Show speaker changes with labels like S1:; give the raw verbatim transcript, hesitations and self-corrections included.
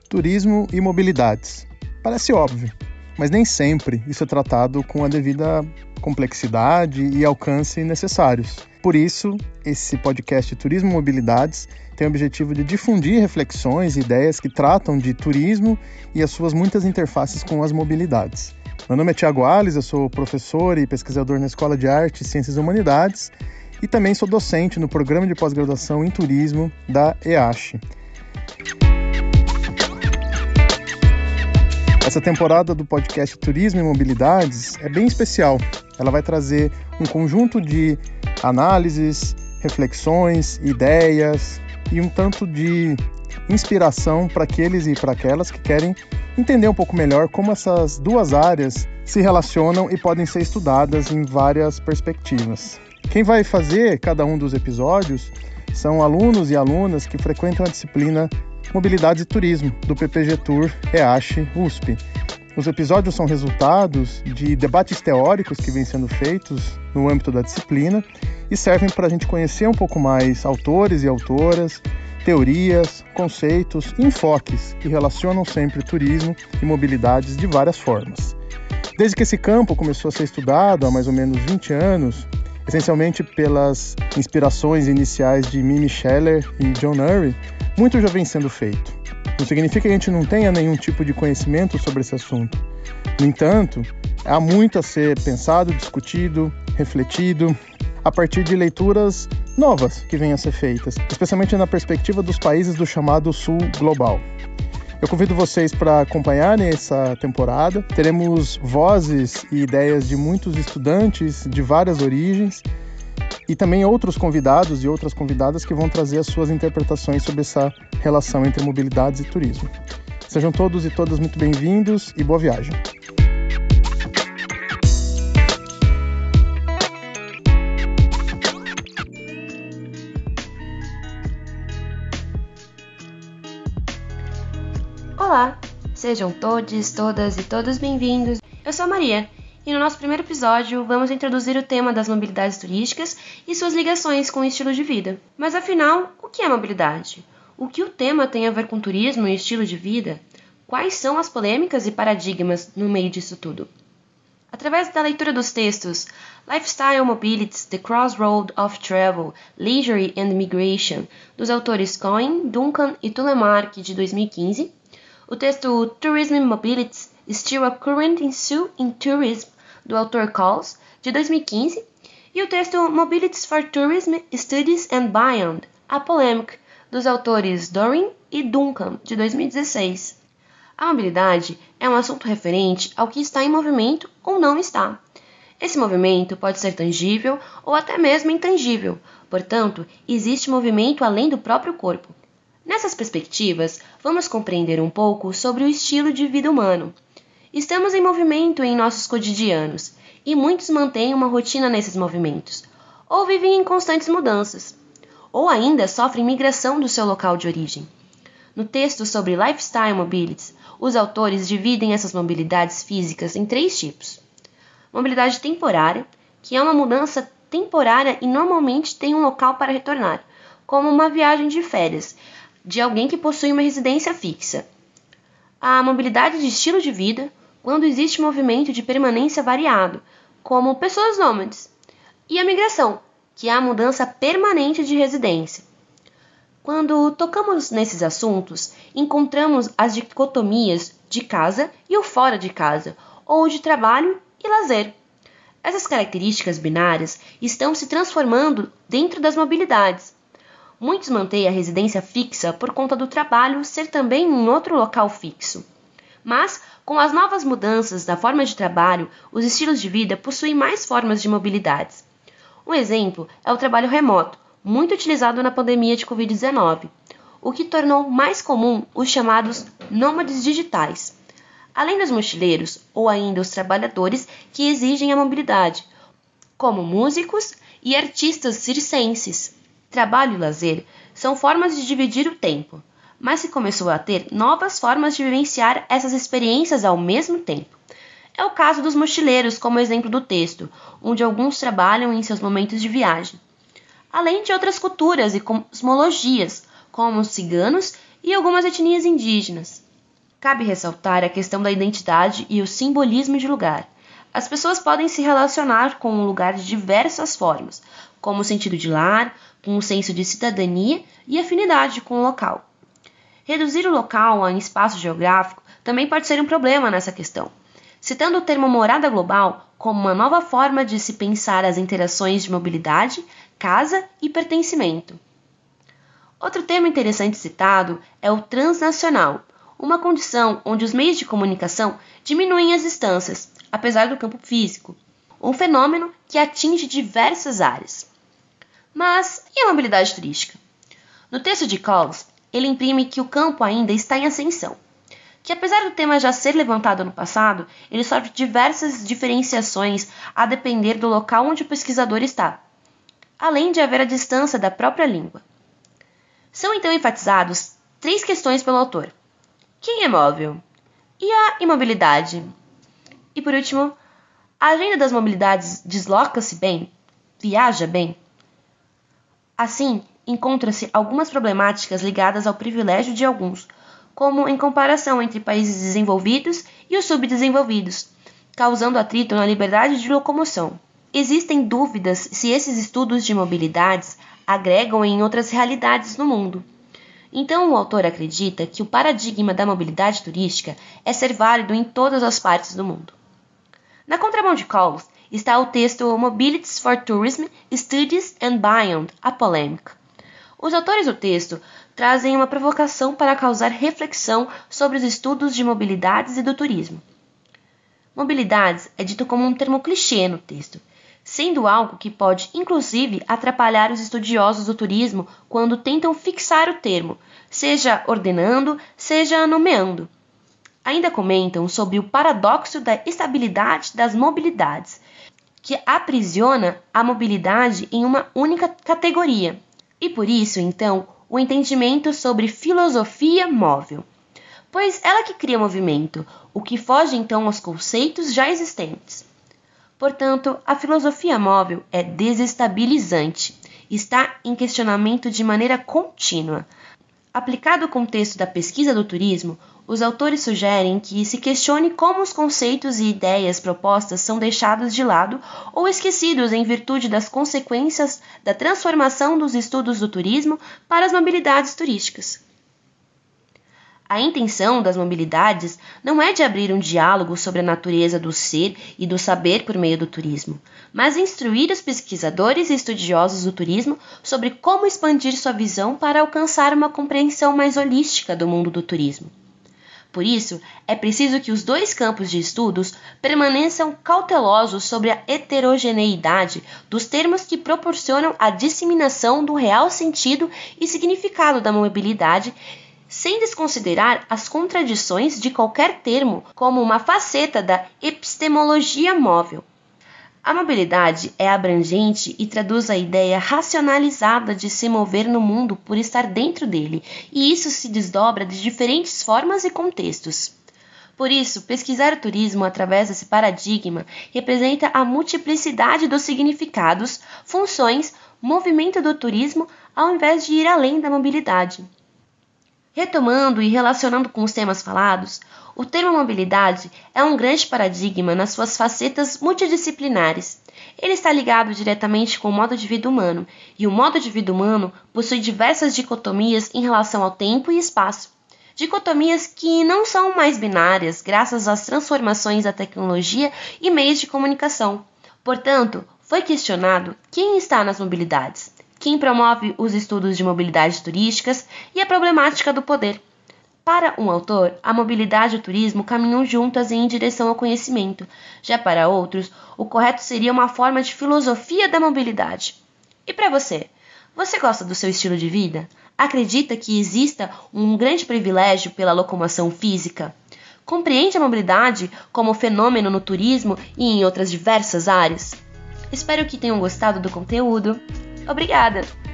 S1: Turismo e mobilidades. Parece óbvio, mas nem sempre isso é tratado com a devida complexidade e alcance necessários. Por isso, esse podcast Turismo e Mobilidades tem o objetivo de difundir reflexões e ideias que tratam de turismo e as suas muitas interfaces com as mobilidades. Meu nome é Thiago Alves, eu sou professor e pesquisador na Escola de Arte e Ciências e Humanidades e também sou docente no Programa de Pós-Graduação em Turismo da E A C H. Essa temporada do podcast Turismo e Mobilidades é bem especial. Ela vai trazer um conjunto de análises, reflexões, ideias e um tanto de inspiração para aqueles e para aquelas que querem entender um pouco melhor como essas duas áreas se relacionam e podem ser estudadas em várias perspectivas. Quem vai fazer cada um dos episódios são alunos e alunas que frequentam a disciplina Mobilidades e Turismo, do P P G Tour E A C H U S P. Os episódios são resultados de debates teóricos que vêm sendo feitos no âmbito da disciplina e servem para a gente conhecer um pouco mais autores e autoras, teorias, conceitos e enfoques que relacionam sempre turismo e mobilidades de várias formas. Desde que esse campo começou a ser estudado há mais ou menos vinte anos, essencialmente pelas inspirações iniciais de Mimi Scheller e John Urry, muito já vem sendo feito. Não significa que a gente não tenha nenhum tipo de conhecimento sobre esse assunto. No entanto, há muito a ser pensado, discutido, refletido, a partir de leituras novas que venham a ser feitas, especialmente na perspectiva dos países do chamado Sul Global. Eu convido vocês para acompanharem essa temporada. Teremos vozes e ideias de muitos estudantes de várias origens e também outros convidados e outras convidadas que vão trazer as suas interpretações sobre essa relação entre mobilidades e turismo. Sejam todos e todas muito bem-vindos e boa viagem!
S2: Olá! Sejam todos, todas e todos bem-vindos. Eu sou a Maria e no nosso primeiro episódio vamos introduzir o tema das mobilidades turísticas e suas ligações com o estilo de vida. Mas afinal, o que é mobilidade? O que o tema tem a ver com turismo e estilo de vida? Quais são as polêmicas e paradigmas no meio disso tudo? Através da leitura dos textos Lifestyle Mobilities, The Crossroad of Travel, Leisure and Migration, dos autores Cohen, Duncan e Tulemark, de dois mil e quinze, o texto Tourism and Mobilities, Still a Current Issue in Tourism, do autor Coles, de dois mil e quinze, e o texto Mobilities for Tourism, Studies and Beyond, A Polemic, dos autores Doran e Duncan, de dois mil e dezesseis. A mobilidade é um assunto referente ao que está em movimento ou não está. Esse movimento pode ser tangível ou até mesmo intangível, portanto, existe movimento além do próprio corpo. Nessas perspectivas, vamos compreender um pouco sobre o estilo de vida humano. Estamos em movimento em nossos cotidianos, e muitos mantêm uma rotina nesses movimentos, ou vivem em constantes mudanças, ou ainda sofrem migração do seu local de origem. No texto sobre Lifestyle Mobilities, os autores dividem essas mobilidades físicas em três tipos. Mobilidade temporária, que é uma mudança temporária e normalmente tem um local para retornar, como uma viagem de férias, de alguém que possui uma residência fixa. A mobilidade de estilo de vida, quando existe movimento de permanência variado, como pessoas nômades. E a migração, que é a mudança permanente de residência. Quando tocamos nesses assuntos, encontramos as dicotomias de casa e o fora de casa, ou de trabalho e lazer. Essas características binárias estão se transformando dentro das mobilidades. Muitos mantêm a residência fixa por conta do trabalho ser também em outro local fixo. Mas, com as novas mudanças da forma de trabalho, os estilos de vida possuem mais formas de mobilidades. Um exemplo é o trabalho remoto, muito utilizado na pandemia de covid dezenove, o que tornou mais comum os chamados nômades digitais. Além dos mochileiros, ou ainda os trabalhadores que exigem a mobilidade, como músicos e artistas circenses. Trabalho e lazer são formas de dividir o tempo, mas se começou a ter novas formas de vivenciar essas experiências ao mesmo tempo. É o caso dos mochileiros, como exemplo do texto, onde alguns trabalham em seus momentos de viagem. Além de outras culturas e cosmologias, como os ciganos e algumas etnias indígenas. Cabe ressaltar a questão da identidade e o simbolismo de lugar. As pessoas podem se relacionar com um lugar de diversas formas, como o sentido de lar, com um senso de cidadania e afinidade com o local. Reduzir o local a um espaço geográfico também pode ser um problema nessa questão, citando o termo morada global como uma nova forma de se pensar as interações de mobilidade, casa e pertencimento. Outro termo interessante citado é o transnacional, uma condição onde os meios de comunicação diminuem as distâncias, apesar do campo físico, um fenômeno que atinge diversas áreas. Mas e a mobilidade turística? No texto de Coles, ele imprime que o campo ainda está em ascensão, que apesar do tema já ser levantado no passado, ele sofre diversas diferenciações a depender do local onde o pesquisador está, além de haver a distância da própria língua. São então enfatizados três questões pelo autor. Quem é móvel? E a imobilidade? E por último, a agenda das mobilidades desloca-se bem? Viaja bem? Assim, encontra-se algumas problemáticas ligadas ao privilégio de alguns, como em comparação entre países desenvolvidos e os subdesenvolvidos, causando atrito na liberdade de locomoção. Existem dúvidas se esses estudos de mobilidades agregam em outras realidades no mundo. Então, o autor acredita que o paradigma da mobilidade turística é ser válido em todas as partes do mundo. Na contramão de Coles está o texto Mobilities for Tourism, Studies and Beyond, a polêmica. Os autores do texto trazem uma provocação para causar reflexão sobre os estudos de mobilidades e do turismo. Mobilidades é dito como um termo clichê no texto, sendo algo que pode, inclusive, atrapalhar os estudiosos do turismo quando tentam fixar o termo, seja ordenando, seja nomeando. Ainda comentam sobre o paradoxo da estabilidade das mobilidades, que aprisiona a mobilidade em uma única categoria. E por isso, então, o entendimento sobre filosofia móvel, pois ela que cria movimento, o que foge então aos conceitos já existentes. Portanto, a filosofia móvel é desestabilizante, está em questionamento de maneira contínua. Aplicado ao contexto da pesquisa do turismo, os autores sugerem que se questione como os conceitos e ideias propostas são deixados de lado ou esquecidos em virtude das consequências da transformação dos estudos do turismo para as mobilidades turísticas. A intenção das mobilidades não é de abrir um diálogo sobre a natureza do ser e do saber por meio do turismo, mas instruir os pesquisadores e estudiosos do turismo sobre como expandir sua visão para alcançar uma compreensão mais holística do mundo do turismo. Por isso, é preciso que os dois campos de estudos permaneçam cautelosos sobre a heterogeneidade dos termos que proporcionam a disseminação do real sentido e significado da mobilidade, sem desconsiderar as contradições de qualquer termo como uma faceta da epistemologia móvel. A mobilidade é abrangente e traduz a ideia racionalizada de se mover no mundo por estar dentro dele, e isso se desdobra de diferentes formas e contextos. Por isso, pesquisar o turismo através desse paradigma representa a multiplicidade dos significados, funções, movimento do turismo, ao invés de ir além da mobilidade. Retomando e relacionando com os temas falados, o termo mobilidade é um grande paradigma nas suas facetas multidisciplinares. Ele está ligado diretamente com o modo de vida humano, e o modo de vida humano possui diversas dicotomias em relação ao tempo e espaço. Dicotomias que não são mais binárias graças às transformações da tecnologia e meios de comunicação. Portanto, foi questionado quem está nas mobilidades, quem promove os estudos de mobilidades turísticas e a problemática do poder. Para um autor, a mobilidade e o turismo caminham juntas em direção ao conhecimento. Já para outros, o correto seria uma forma de filosofia da mobilidade. E para você? Você gosta do seu estilo de vida? Acredita que exista um grande privilégio pela locomoção física? Compreende a mobilidade como fenômeno no turismo e em outras diversas áreas? Espero que tenham gostado do conteúdo. Obrigada!